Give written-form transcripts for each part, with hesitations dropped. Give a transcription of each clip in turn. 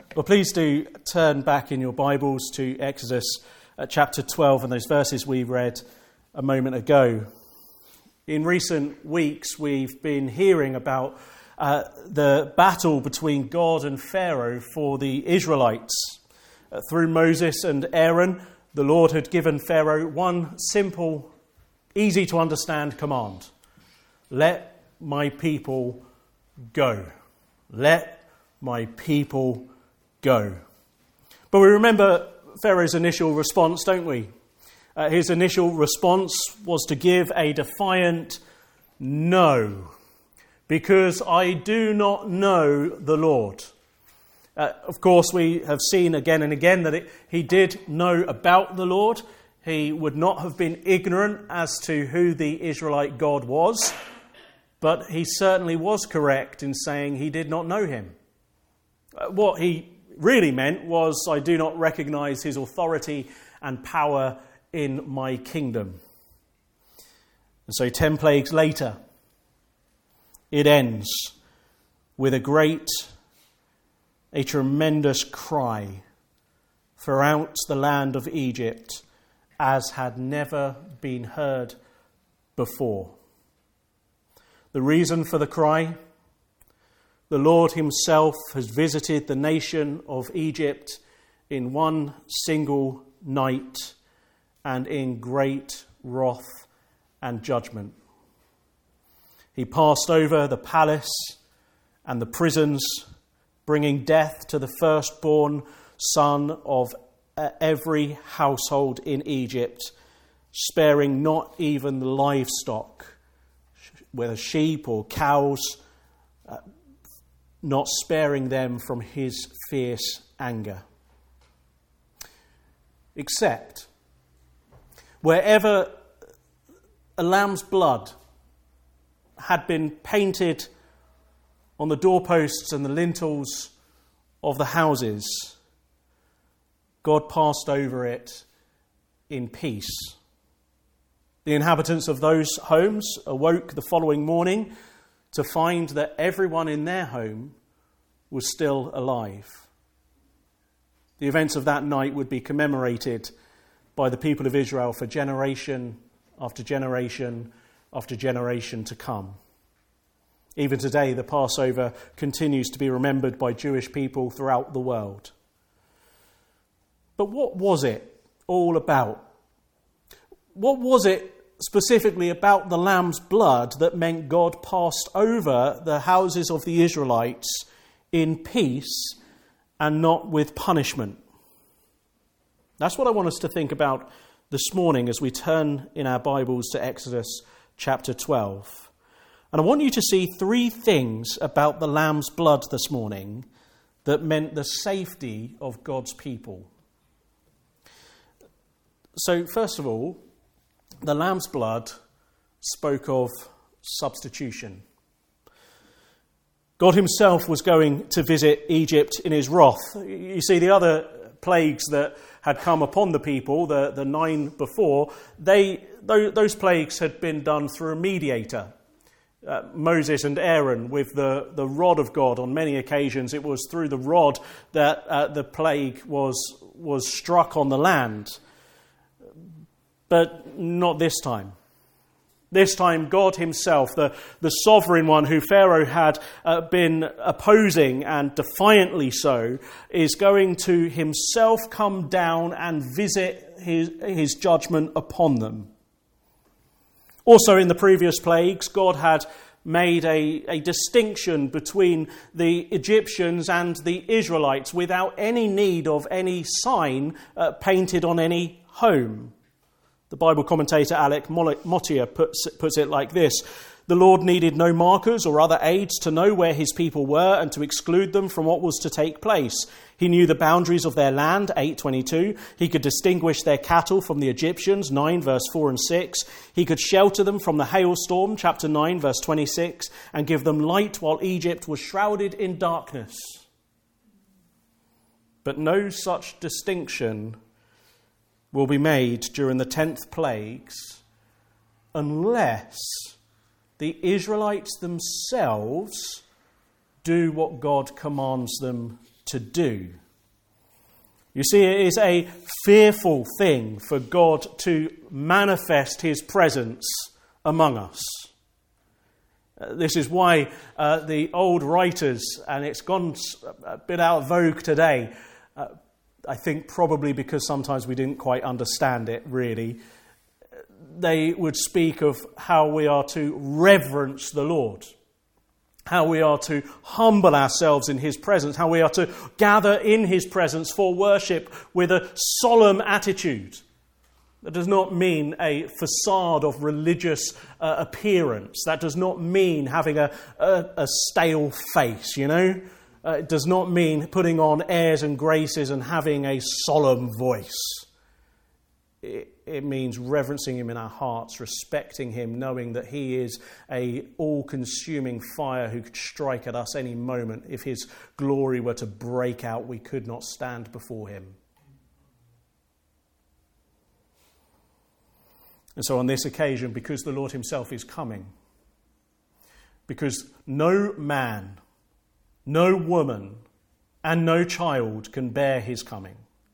Well, please do turn back in your Bibles to Exodus chapter 12 and those verses we read a moment ago. In recent weeks, we've been hearing about the battle between God and Pharaoh for the Israelites. Through Moses and Aaron, the Lord had given Pharaoh one simple, easy to understand command. Let my people go. Let my people go. But we remember Pharaoh's initial response, don't we? His initial response was to give a defiant no, because I do not know the Lord. Of course, we have seen again and again that he did know about the Lord. He would not have been ignorant as to who the Israelite God was, but he certainly was correct in saying he did not know him. What he really meant was, I do not recognize his authority and power in my kingdom. And so 10 plagues later, it ends with a tremendous cry throughout the land of Egypt as had never been heard before. The reason for the cry: the Lord himself has visited the nation of Egypt in one single night and in great wrath and judgment. He passed over the palace and the prisons, bringing death to the firstborn son of every household in Egypt, sparing not even the livestock, whether sheep or cows, not sparing them from his fierce anger. Except wherever a lamb's blood had been painted on the doorposts and the lintels of the houses, God passed over it in peace. The inhabitants of those homes awoke the following morning to find that everyone in their home was still alive. The events of that night would be commemorated by the people of Israel for generation after generation after generation to come. Even today, the Passover continues to be remembered by Jewish people throughout the world. But what was it all about? What was it specifically about the lamb's blood that meant God passed over the houses of the Israelites in peace and not with punishment? That's what I want us to think about this morning as we turn in our Bibles to Exodus chapter 12. And I want you to see 3 things about the lamb's blood this morning that meant the safety of God's people. So, first of all, the lamb's blood spoke of substitution. God himself was going to visit Egypt in his wrath. You see, the other plagues that had come upon the people, the 9 before, those plagues had been done through a mediator. Moses and Aaron with the rod of God. On many occasions it was through the rod that the plague was struck on the land. But not this time. This time God himself, the sovereign one who Pharaoh had been opposing, and defiantly so, is going to himself come down and visit his judgment upon them. Also in the previous plagues, God had made a distinction between the Egyptians and the Israelites without any need of any sign painted on any home. The Bible commentator Alec Motyer puts it like this: the Lord needed no markers or other aids to know where his people were and to exclude them from what was to take place. He knew the boundaries of their land, 8:22. He could distinguish their cattle from the Egyptians, 9 verse 4 and 6. He could shelter them from the hailstorm, chapter 9 verse 26, and give them light while Egypt was shrouded in darkness. But no such distinction will be made during the 10th plagues unless the Israelites themselves do what God commands them to do. You see, it is a fearful thing for God to manifest his presence among us. This is why the old writers, and it's gone a bit out of vogue today, I think probably because sometimes we didn't quite understand it really, they would speak of how we are to reverence the Lord, how we are to humble ourselves in his presence, how we are to gather in his presence for worship with a solemn attitude. That does not mean a facade of religious appearance. That does not mean having a stale face, you know. It does not mean putting on airs and graces and having a solemn voice. It means reverencing him in our hearts, respecting him, knowing that he is a all-consuming fire who could strike at us any moment. If his glory were to break out, we could not stand before him. And so on this occasion, because the Lord himself is coming, because no man, no woman, and no child can bear his coming,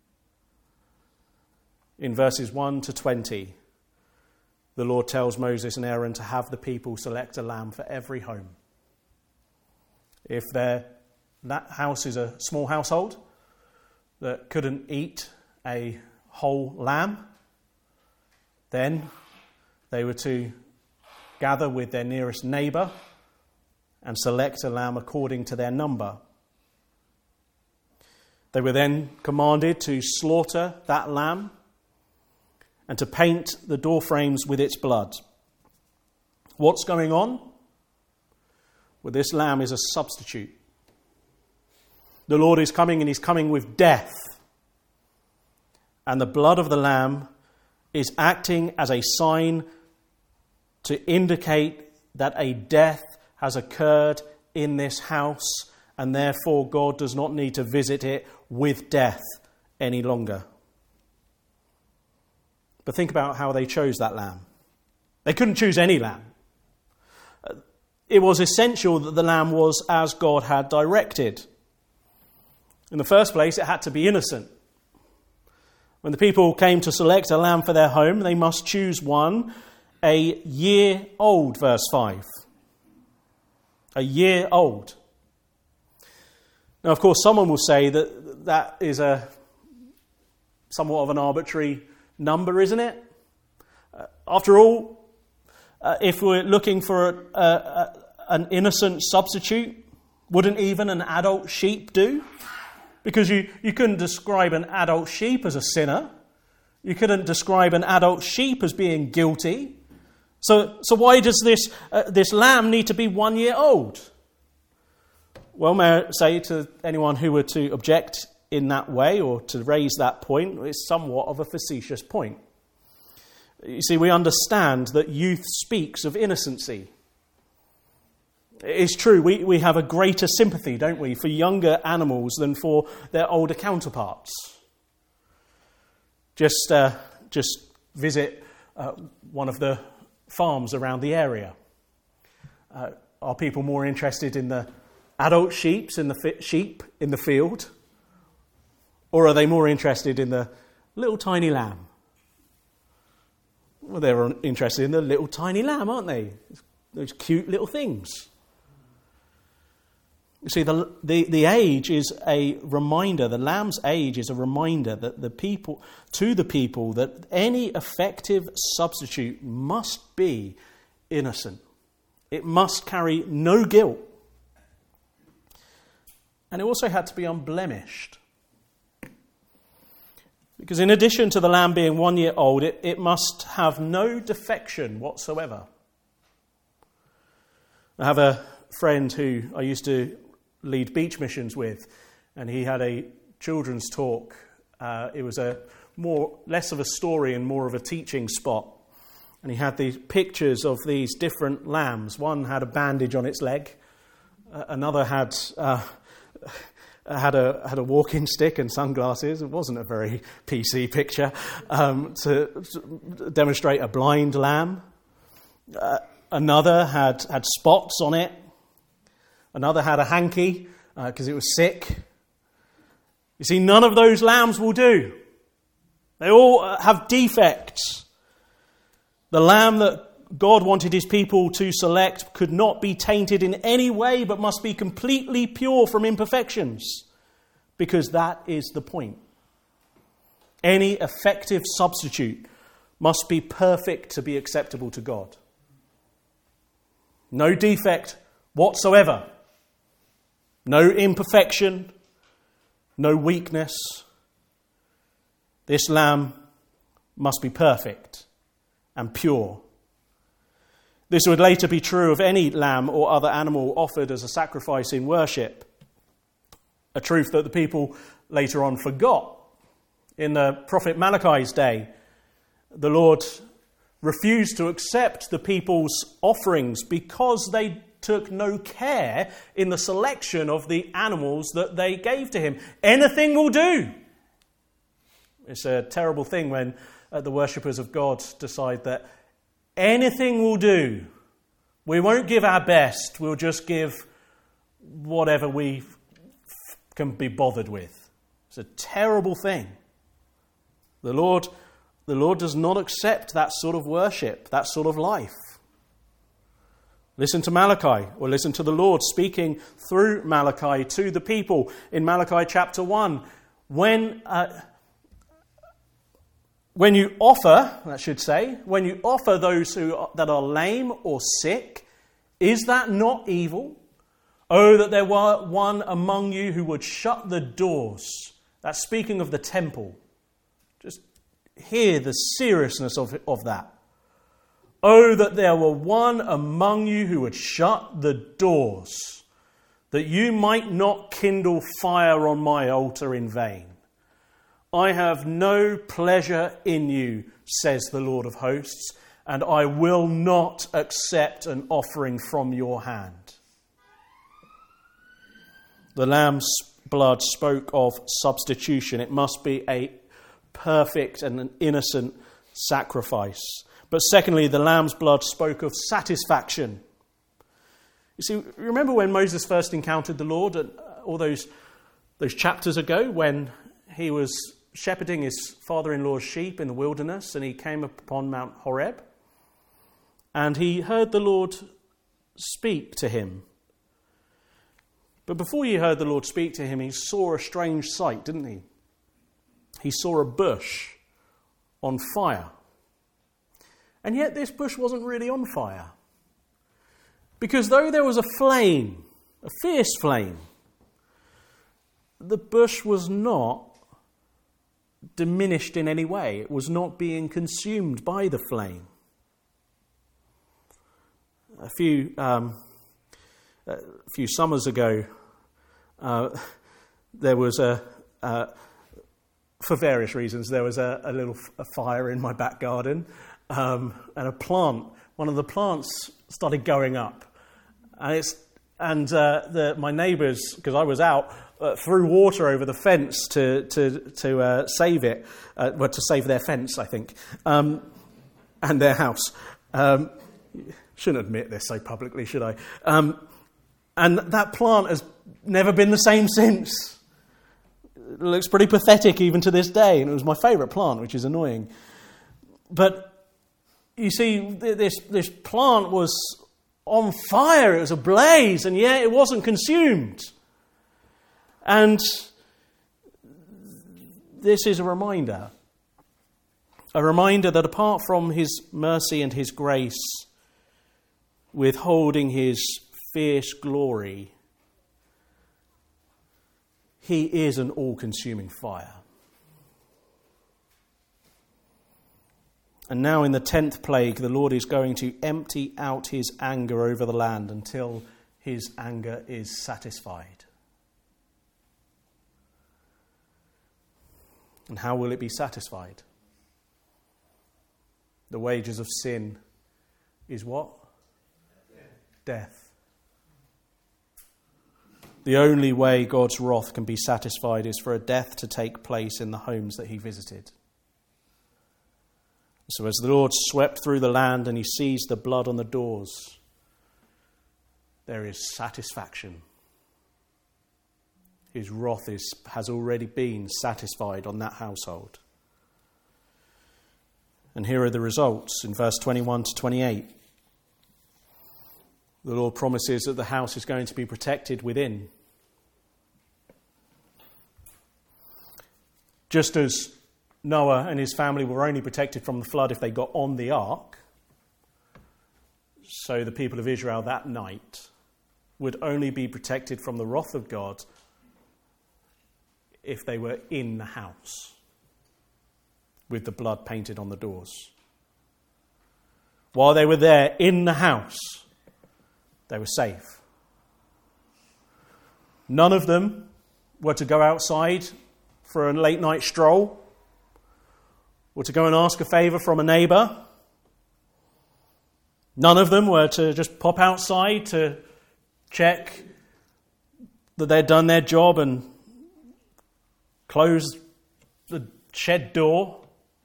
in verses 1 to 20, the Lord tells Moses and Aaron to have the people select a lamb for every home. If that house is a small household that couldn't eat a whole lamb, then they were to gather with their nearest neighbour and select a lamb according to their number. They were then commanded to slaughter that lamb and to paint the door frames with its blood. What's going on? Well, this lamb is a substitute. The Lord is coming, and he's coming with death. And the blood of the lamb is acting as a sign to indicate that a death has occurred in this house, and therefore God does not need to visit it with death any longer. But think about how they chose that lamb. They couldn't choose any lamb. It was essential that the lamb was as God had directed. In the first place, it had to be innocent. When the people came to select a lamb for their home, they must choose one a year old, verse 5. A year old. Now, of course, someone will say that is a somewhat of an arbitrary number, isn't it? After all, if we're looking for an innocent substitute, wouldn't even an adult sheep do? Because you couldn't describe an adult sheep as a sinner. You couldn't describe an adult sheep as being guilty. So why does this lamb need to be 1 year old? Well, may I say to anyone who were to object in that way or to raise that point, it's somewhat of a facetious point. You see, we understand that youth speaks of innocency. It's true, we have a greater sympathy, don't we, for younger animals than for their older counterparts. Just visit one of the farms around the area. Are people more interested in the adult sheep in the field? Or are they more interested in the little tiny lamb? Well, they're interested in the little tiny lamb, aren't they? Those cute little things. You see, the age is a reminder, the lamb's age is a reminder that the people that any effective substitute must be innocent. It must carry no guilt. And it also had to be unblemished. Because in addition to the lamb being 1 year old, it must have no defection whatsoever. I have a friend who I used to lead beach missions with, and he had a children's talk. It was less of a story and more of a teaching spot. And he had these pictures of these different lambs. One had a bandage on its leg. Another had a walking stick and sunglasses. It wasn't a very PC picture to demonstrate a blind lamb. Another had spots on it. Another had a hanky because it was sick. You see, none of those lambs will do. They all have defects. The lamb that God wanted his people to select could not be tainted in any way, but must be completely pure from imperfections, because that is the point. Any effective substitute must be perfect to be acceptable to God. No defect whatsoever. No imperfection. No weakness. This lamb must be perfect and pure. This would later be true of any lamb or other animal offered as a sacrifice in worship. A truth that the people later on forgot. In the prophet Malachi's day, the Lord refused to accept the people's offerings because they took no care in the selection of the animals that they gave to him. Anything will do. It's a terrible thing when the worshippers of God decide that anything will do. We won't give our best. We'll just give whatever we can be bothered with. It's a terrible thing. The Lord does not accept that sort of worship, that sort of life. Listen to Malachi, or listen to the Lord speaking through Malachi to the people in Malachi chapter 1. When you offer, when you offer those that are lame or sick, is that not evil? Oh, that there were one among you who would shut the doors. That's speaking of the temple. Just hear the seriousness of that. Oh, that there were one among you who would shut the doors, that you might not kindle fire on my altar in vain. I have no pleasure in you, says the Lord of hosts, and I will not accept an offering from your hand. The lamb's blood spoke of substitution. It must be a perfect and an innocent sacrifice. But secondly, the lamb's blood spoke of satisfaction. You see, remember when Moses first encountered the Lord all those chapters ago, when he was shepherding his father-in-law's sheep in the wilderness, and he came upon Mount Horeb, and he heard the Lord speak to him. But before he heard the Lord speak to him, he saw a strange sight, didn't he? He saw a bush on fire. And yet this bush wasn't really on fire. Because though there was a flame, a fierce flame, the bush was not diminished in any way. It was not being consumed by the flame. A few summers ago, there was for various reasons, there was a little fire in my back garden, and one of the plants started going up, and my neighbours, because I was out, threw water over the fence to save it, to save their fence, I think, and their house. Shouldn't admit this so publicly, should I? And that plant has never been the same since. It looks pretty pathetic even to this day, and it was my favourite plant, which is annoying. But you see, this plant was on fire, it was ablaze, and yet it wasn't consumed. And this is a reminder that apart from his mercy and his grace, withholding his fierce glory, he is an all-consuming fire. And now in the 10th plague, the Lord is going to empty out his anger over the land until his anger is satisfied. And how will it be satisfied? The wages of sin is what? Death. The only way God's wrath can be satisfied is for a death to take place in the homes that he visited. So as the Lord swept through the land and he sees the blood on the doors, there is satisfaction. his wrath has already been satisfied on that household. And here are the results in verse 21 to 28. The Lord promises that the house is going to be protected within. Just as Noah and his family were only protected from the flood if they got on the ark, so the people of Israel that night would only be protected from the wrath of God if they were in the house with the blood painted on the doors. While they were there in the house, they were safe. None of them were to go outside for a late night stroll or to go and ask a favour from a neighbour. None of them were to just pop outside to check that they'd done their job and close the shed door.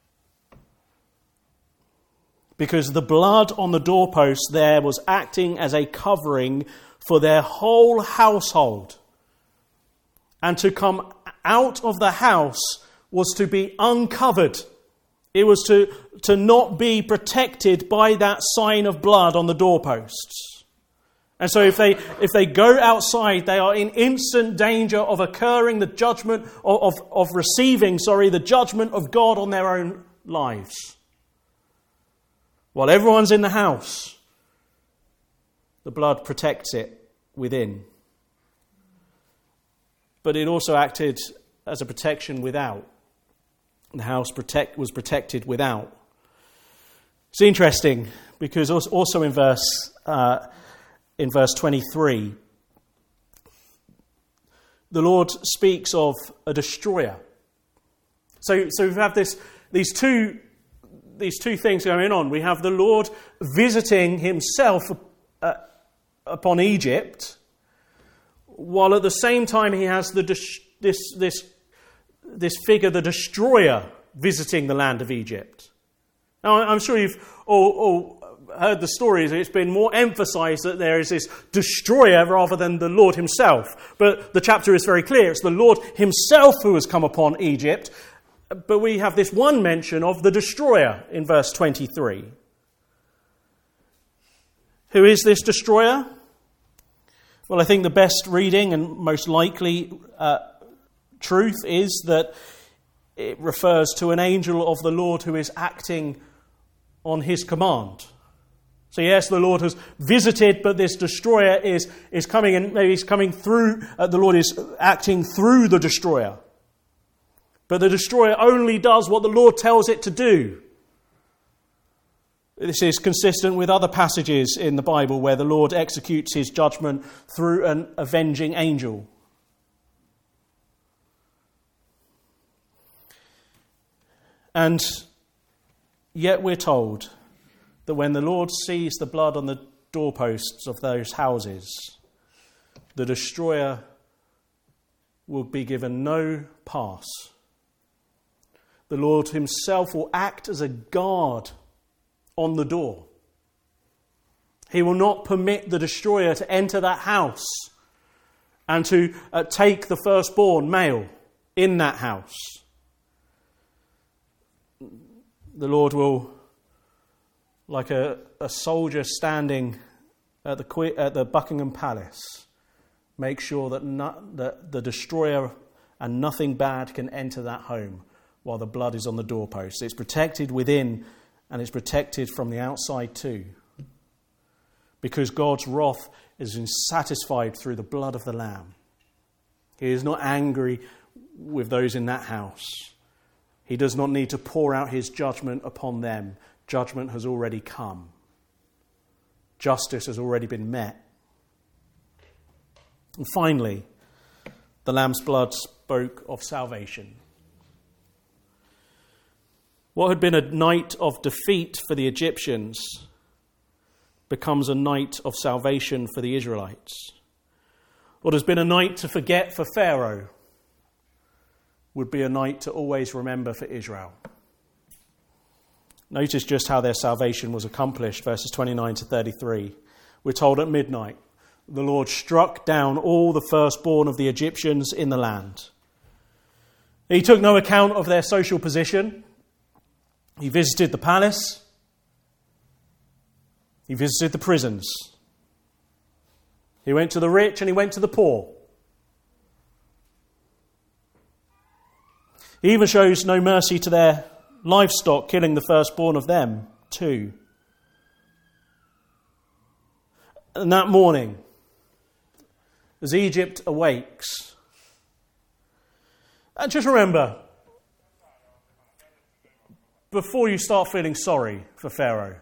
Because the blood on the doorpost there was acting as a covering for their whole household. And to come out of the house was to be uncovered. It was to not be protected by that sign of blood on the doorposts. And so if they go outside, they are in instant danger of occurring the judgment, of receiving the judgment of God on their own lives. While everyone's in the house, the blood protects it within. But it also acted as a protection without. The house was protected without. It's interesting because also in verse 23, the Lord speaks of a destroyer. So we have these two things going on. We have the Lord visiting himself upon Egypt, while at the same time he has this figure, the destroyer, visiting the land of Egypt. Now, I'm sure you've all heard the stories. It's been more emphasized that there is this destroyer rather than the Lord himself. But the chapter is very clear. It's the Lord himself who has come upon Egypt. But we have this one mention of the destroyer in verse 23. Who is this destroyer? Well, I think the best reading and most likely truth is that it refers to an angel of the Lord who is acting on his command. So yes, the Lord has visited, but this destroyer is coming, and maybe he's coming through. The Lord is acting through the destroyer. But the destroyer only does what the Lord tells it to do. This is consistent with other passages in the Bible where the Lord executes his judgment through an avenging angel. And yet we're told that when the Lord sees the blood on the doorposts of those houses, the destroyer will be given no pass. The Lord himself will act as a guard on the door. He will not permit the destroyer to enter that house and to take the firstborn male in that house. The Lord will, like a soldier standing at the Buckingham Palace, make sure that the destroyer and nothing bad can enter that home while the blood is on the doorpost. It's protected within and it's protected from the outside too. Because God's wrath is satisfied through the blood of the Lamb. He is not angry with those in that house. He does not need to pour out his judgment upon them. Judgment has already come. Justice has already been met. And finally, the Lamb's blood spoke of salvation. What had been a night of defeat for the Egyptians becomes a night of salvation for the Israelites. What has been a night to forget for Pharaoh would be a night to always remember for Israel. Notice just how their salvation was accomplished, verses 29 to 33. We're told at midnight, the Lord struck down all the firstborn of the Egyptians in the land. He took no account of their social position. He visited the palace. He visited the prisons. He went to the rich and he went to the poor. He even shows no mercy to their livestock, killing the firstborn of them too. And that morning, as Egypt awakes, and just remember, before you start feeling sorry for Pharaoh,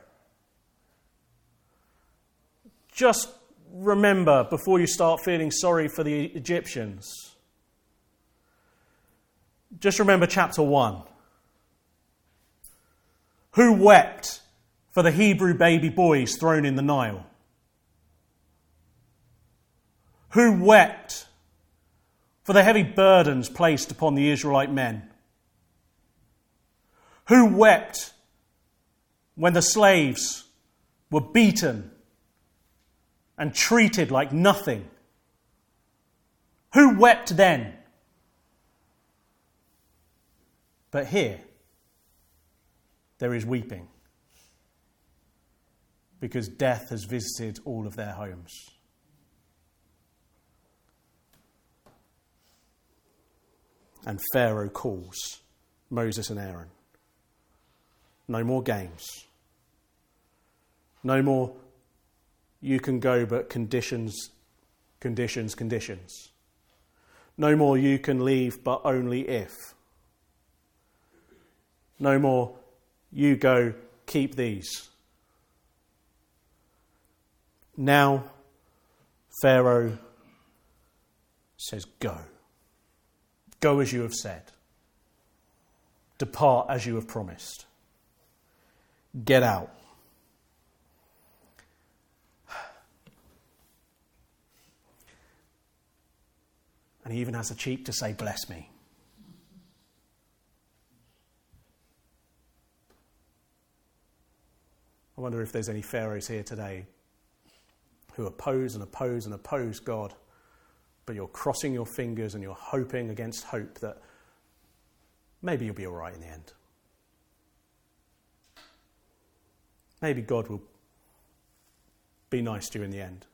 just remember before you start feeling sorry for the Egyptians, just remember chapter 1. Who wept for the Hebrew baby boys thrown in the Nile? Who wept for the heavy burdens placed upon the Israelite men? Who wept when the slaves were beaten and treated like nothing? Who wept then? But here, there is weeping, because death has visited all of their homes. And Pharaoh calls Moses and Aaron. No more games. No more you can go, but conditions. No more you can leave, but only if. No more you go, keep these. Now, Pharaoh says, go. Go as you have said. Depart as you have promised. Get out. And he even has the cheek to say, bless me. I wonder if there's any Pharaohs here today who oppose and oppose and oppose God, but you're crossing your fingers and you're hoping against hope that maybe you'll be all right in the end. Maybe God will be nice to you in the end.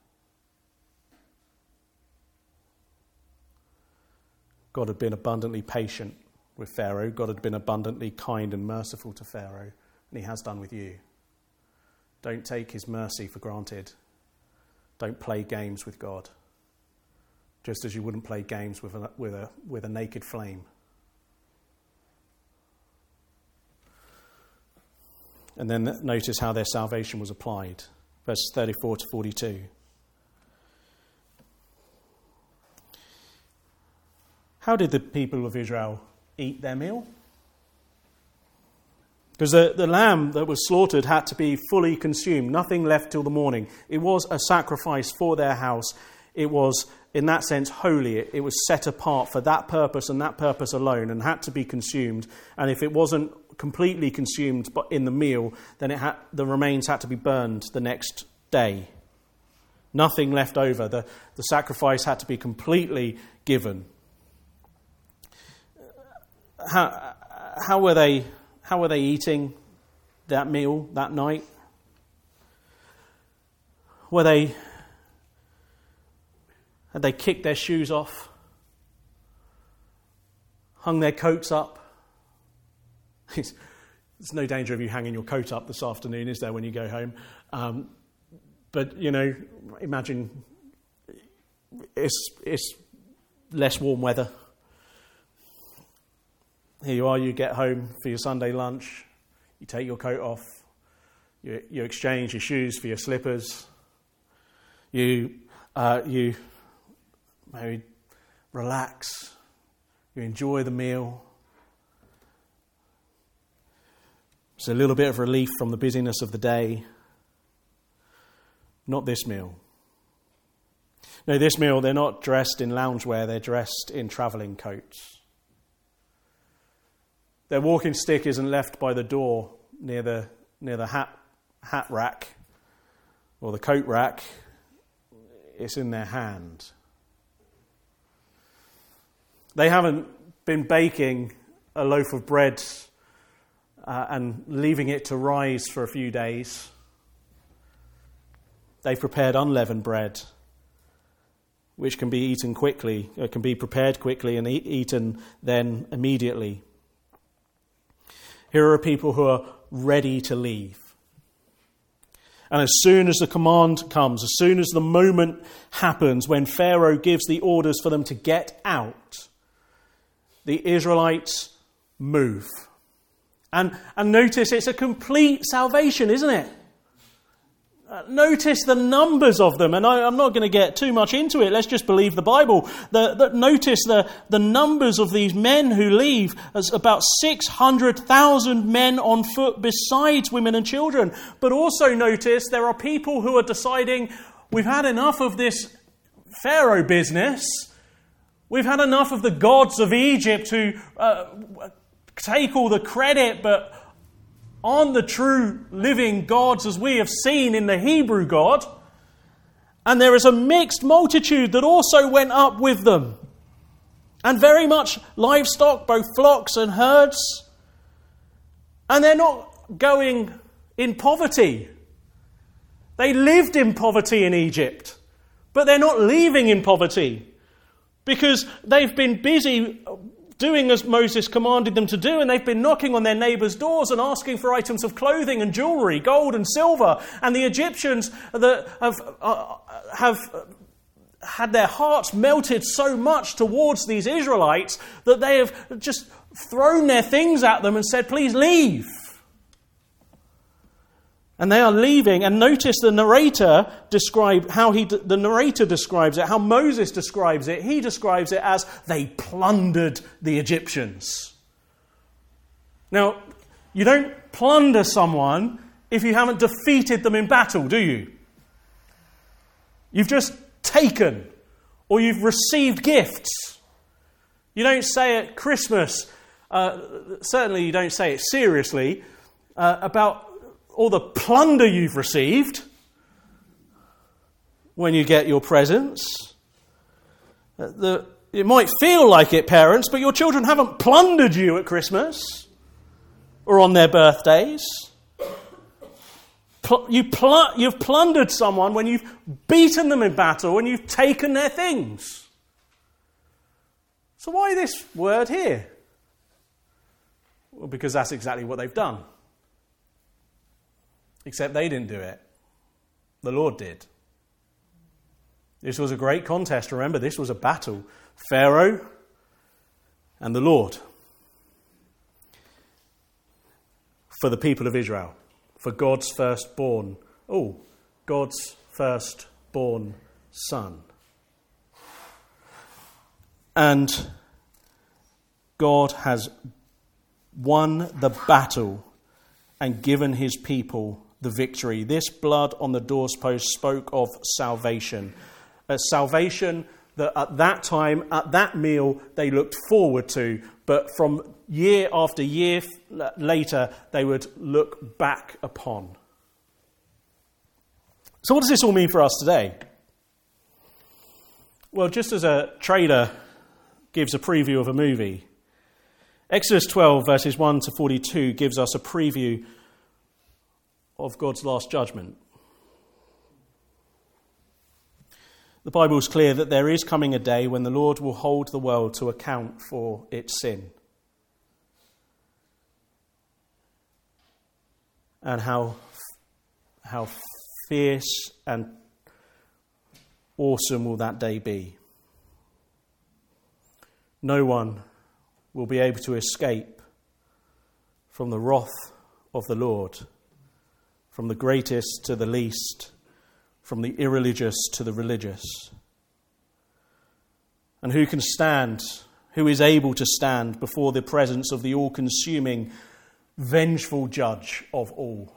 God had been abundantly patient with Pharaoh. God had been abundantly kind and merciful to Pharaoh, and he has done with you. Don't take his mercy for granted. Don't play games with God, just as you wouldn't play games with a naked flame. And then notice how their salvation was applied. Verses 34 to 42. How did the people of Israel eat their meal? Because the lamb that was slaughtered had to be fully consumed, nothing left till the morning. It was a sacrifice for their house. It was, in that sense, holy. It was set apart for that purpose and that purpose alone, and had to be consumed. And if it wasn't completely consumed but in the meal, then the remains had to be burned the next day. Nothing left over. The sacrifice had to be completely given. How were they eating that meal that night? Had they kicked their shoes off? Hung their coats up? There's no danger of you hanging your coat up this afternoon, is there, when you go home? But, imagine it's less warm weather. Here you are, you get home for your Sunday lunch, you take your coat off, you exchange your shoes for your slippers, you maybe relax, you enjoy the meal. It's a little bit of relief from the busyness of the day. Not this meal. No, this meal, they're not dressed in loungewear, they're dressed in travelling coats. Their walking stick isn't left by the door near the hat rack or the coat rack. it's in their hand. They haven't been baking a loaf of bread and leaving it to rise for a few days. They've prepared unleavened bread, which can be eaten quickly, can be prepared quickly and eaten then immediately. Here are people who are ready to leave. And as soon as the command comes, as soon as the moment happens when Pharaoh gives the orders for them to get out, the Israelites move. And notice it's a complete salvation, isn't it? Notice the numbers of them, and I'm not going to get too much into it. Let's just believe the Bible. Notice the numbers of these men who leave as about 600,000 men on foot besides women and children. But also notice there are people who are deciding, we've had enough of this Pharaoh business. We've had enough of the gods of Egypt who take all the credit but aren't the true living gods as we have seen in the Hebrew God. And there is a mixed multitude that also went up with them. And very much livestock, both flocks and herds. And they're not going in poverty. They lived in poverty in Egypt. But they're not leaving in poverty. Because they've been busy doing as Moses commanded them to do, and they've been knocking on their neighbours' doors and asking for items of clothing and jewellery, gold and silver. And the Egyptians that have had their hearts melted so much towards these Israelites that they have just thrown their things at them and said, please leave. And they are leaving, and notice the narrator describes it, how Moses describes it. He describes it as they plundered the Egyptians. Now, you don't plunder someone if you haven't defeated them in battle, do you? You've just taken, or you've received gifts. You don't say at Christmas, certainly you don't say it seriously, about all the plunder you've received when you get your presents. It might feel like it, parents, but your children haven't plundered you at Christmas or on their birthdays. You've plundered someone when you've beaten them in battle and you've taken their things. So why this word here? Well, because that's exactly what they've done. Except they didn't do it. The Lord did. This was a great contest. Remember, this was a battle. Pharaoh and the Lord. For the people of Israel. For God's firstborn. Oh, God's firstborn son. And God has won the battle and given his people the victory. This blood on the doorpost spoke of salvation. A salvation that at that time, at that meal, they looked forward to. But from year after year later, they would look back upon. So what does this all mean for us today? Well, just as a trailer gives a preview of a movie, Exodus 12 verses 1 to 42 gives us a preview of God's last judgment. The Bible is clear that there is coming a day when the Lord will hold the world to account for its sin. And how fierce and awesome will that day be? No one will be able to escape from the wrath of the Lord, from the greatest to the least, from the irreligious to the religious. And who can stand, who is able to stand before the presence of the all-consuming, vengeful judge of all?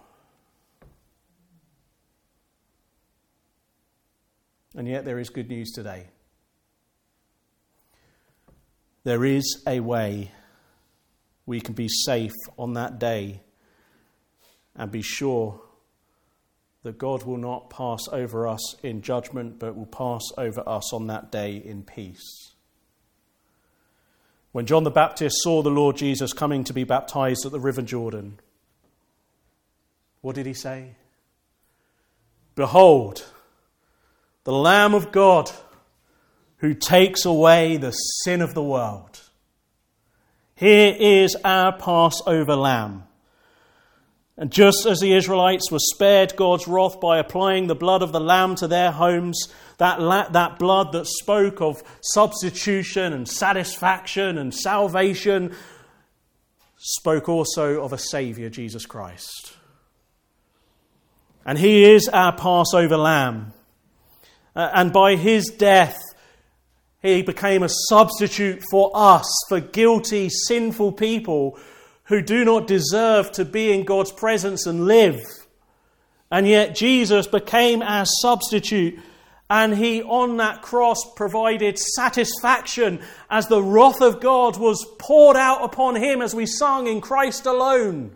And yet there is good news today. There is a way we can be safe on that day and be sure that God will not pass over us in judgment, but will pass over us on that day in peace. When John the Baptist saw the Lord Jesus coming to be baptized at the River Jordan, what did he say? Behold, the Lamb of God who takes away the sin of the world. Here is our Passover lamb. And just as the Israelites were spared God's wrath by applying the blood of the lamb to their homes, that blood that spoke of substitution and satisfaction and salvation spoke also of a Saviour, Jesus Christ. And he is our Passover lamb. And by his death, he became a substitute for us, for guilty, sinful people who do not deserve to be in God's presence and live. And yet Jesus became our substitute, and he on that cross provided satisfaction as the wrath of God was poured out upon him, as we sung in Christ alone.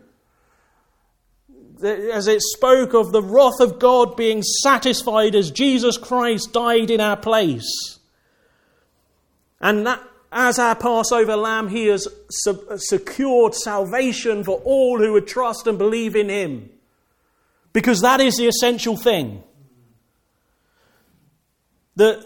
As it spoke of the wrath of God being satisfied as Jesus Christ died in our place. And that, as our Passover lamb, he has secured salvation for all who would trust and believe in him. Because that is the essential thing. The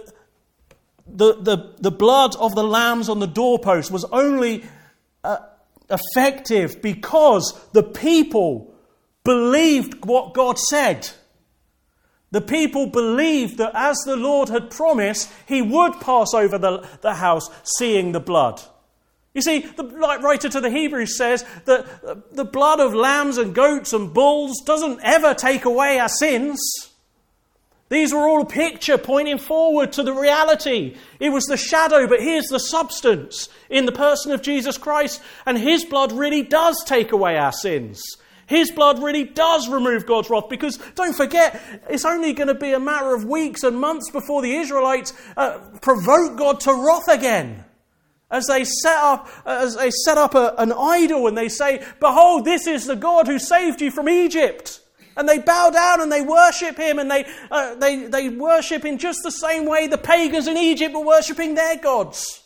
blood of the lambs on the doorpost was only effective because the people believed what God said. The people believed that as the Lord had promised, he would pass over the house, seeing the blood. You see, the writer to the Hebrews says that the blood of lambs and goats and bulls doesn't ever take away our sins. These were all a picture pointing forward to the reality. It was the shadow, but here's the substance in the person of Jesus Christ. And his blood really does take away our sins. His blood really does remove God's wrath, because don't forget, it's only going to be a matter of weeks and months before the Israelites provoke God to wrath again. As they set up an idol and they say, "Behold, this is the God who saved you from Egypt." And they bow down and they worship him, and they worship in just the same way the pagans in Egypt were worshipping their gods.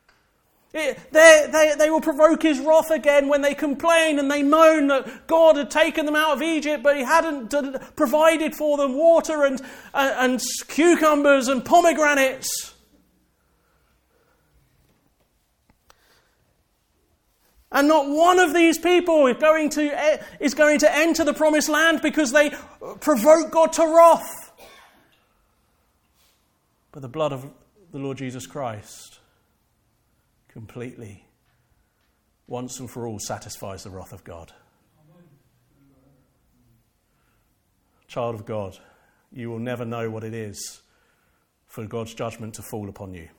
They will provoke his wrath again when they complain and they moan that God had taken them out of Egypt, but he hadn't provided for them water and cucumbers and pomegranates. And not one of these people is going to enter the promised land because they provoke God to wrath. But the blood of the Lord Jesus Christ completely, once and for all, satisfies the wrath of God. Child of God, you will never know what it is for God's judgment to fall upon you.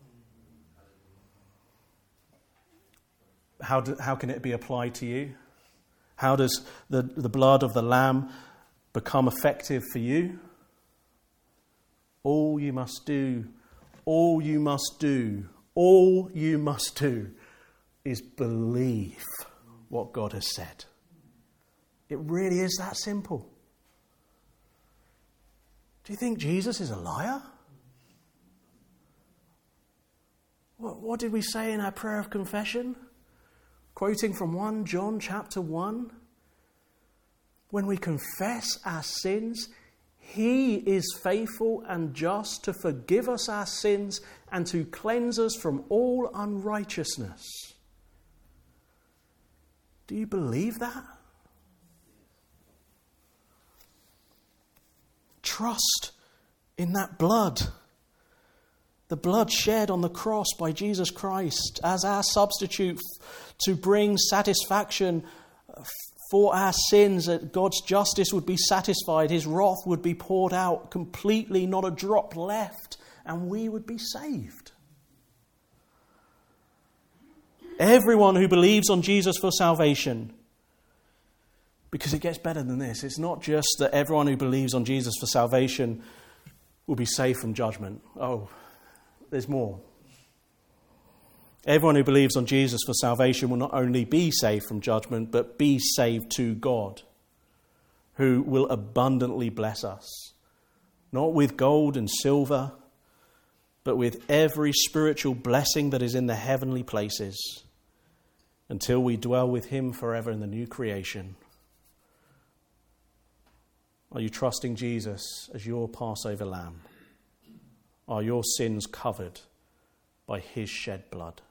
How can it be applied to you? How does the blood of the Lamb become effective for you? All you must do is believe what God has said. It really is that simple. Do you think Jesus is a liar? What did we say in our prayer of confession? Quoting from 1 John chapter 1. When we confess our sins, he is faithful and just to forgive us our sins and to cleanse us from all unrighteousness. Do you believe that? Trust in that blood. The blood shed on the cross by Jesus Christ as our substitute to bring satisfaction for our sins, that God's justice would be satisfied, his wrath would be poured out completely, not a drop left, and we would be saved. Everyone who believes on Jesus for salvation, because it gets better than this. It's not just that everyone who believes on Jesus for salvation will be saved from judgment. Oh, there's more. Everyone who believes on Jesus for salvation will not only be saved from judgment, but be saved to God, who will abundantly bless us, not with gold and silver, but with every spiritual blessing that is in the heavenly places, until we dwell with him forever in the new creation. Are you trusting Jesus as your Passover lamb? Are your sins covered by his shed blood?